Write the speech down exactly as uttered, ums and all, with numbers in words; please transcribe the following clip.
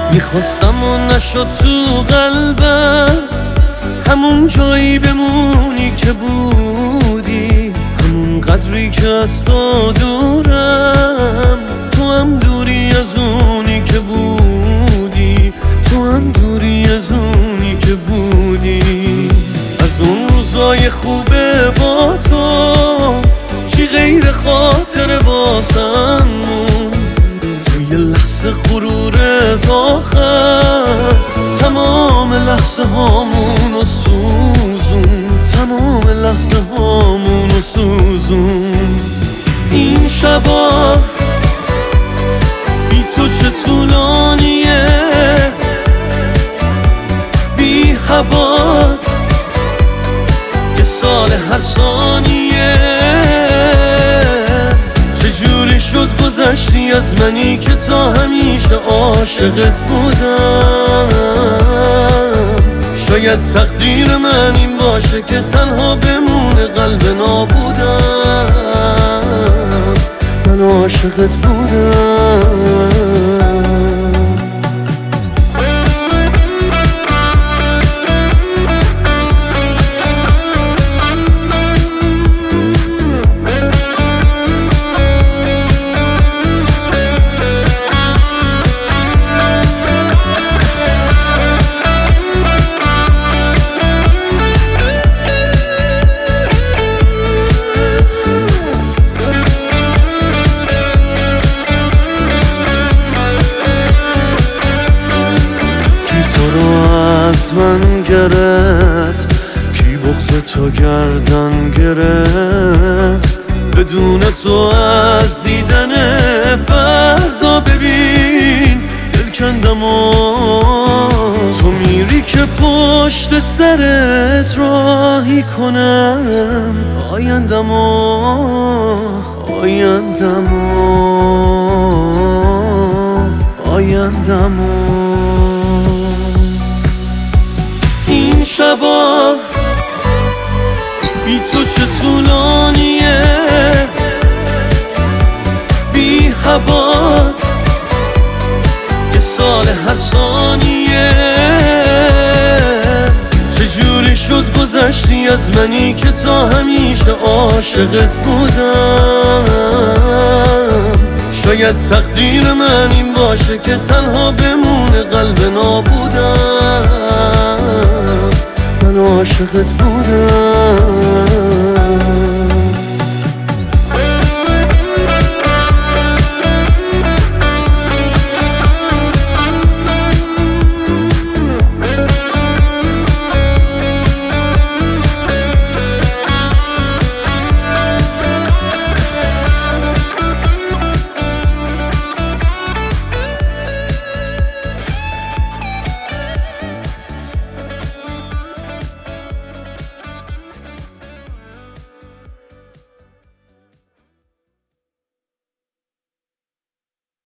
میخواستم و نشد تو قلبم، همون جایی بمونی که بودی، همون قدری که از تو دورم. تو هم دوری از اونی که بودی، تو هم دوری از اونی که بودی. از اون روزای خوبه با تو چی غیر خاطر واسم مون، توی لحظه غرورت آخر تمام لحظه هامونو سوزون، تمام لحظه هامونو سوزون. این شبا بی تو چه طولانیه، بی هوات یه سال هر ثانیه. چجوری شد گذشتی از منی که تا همیشه عاشقت بودم. شاید تقدیر من این باشه که تنها بمونه قلب نابودم. من عاشقت بودم. از من گرفت کی بغض تو گردن گرفت، بدون تو از دیدن فردا ببین دل کندم و تو میری که پشت سرت راهی کنم آیندم و آیندم و آیندم و شبا بی تو چه طولانیه، بی هوات یه سال هر ثانیه. چجوری شد گذشتی از منی که تا همیشه عاشقت بودم. شاید تقدیر من این باشه که تنها بمونه قلب نابودم. من عاشقت بودم.